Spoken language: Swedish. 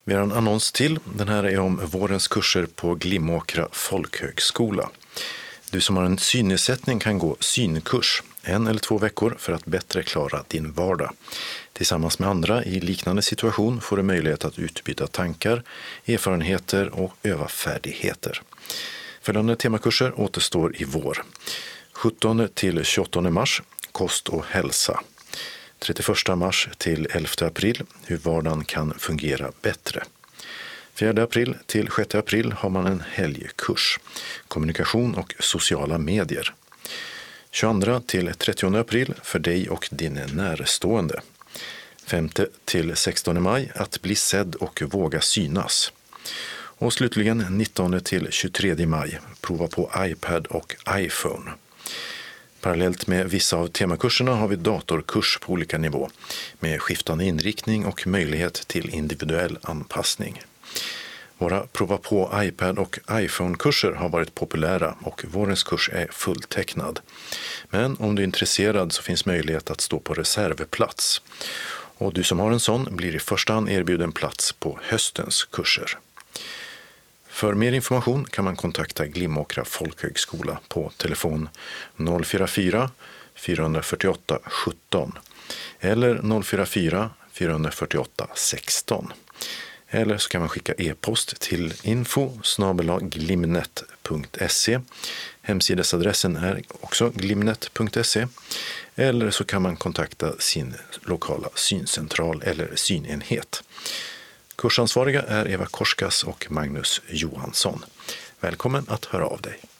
Vi har en annons till. Den här är om vårens kurser på Glimåkra folkhögskola. Du som har en synnedsättning kan gå synkurs 1 eller 2 veckor för att bättre klara din vardag. Tillsammans med andra i liknande situation får du möjlighet att utbyta tankar, erfarenheter och öva färdigheter. Följande temakurser återstår i vår. 17 till 28 mars, kost och hälsa. 31 mars till 11 april, hur vardagen kan fungera bättre. 4 april till 6 april har man en helgkurs, kommunikation och sociala medier. 22 till 30 april för dig och din närstående. 5 till 16 maj att bli sedd och våga synas. Och slutligen 19 till 23 maj, prova på iPad och iPhone. Parallellt med vissa av temakurserna har vi datorkurs på olika nivå med skiftande inriktning och möjlighet till individuell anpassning. Våra prova på iPad och iPhone-kurser har varit populära och vårens kurs är fulltecknad. Men om du är intresserad så finns möjlighet att stå på reservplats. Och du som har en sån blir i första hand erbjuden plats på höstens kurser. För mer information kan man kontakta Glimåkra folkhögskola på telefon 044 448 17 eller 044 448 16. Eller så kan man skicka e-post till info@glimnet.se. Hemsidesadressen är också glimnet.se. Eller så kan man kontakta sin lokala syncentral eller synenhet. Kursansvariga är Eva Korskas och Magnus Johansson. Välkommen att höra av dig.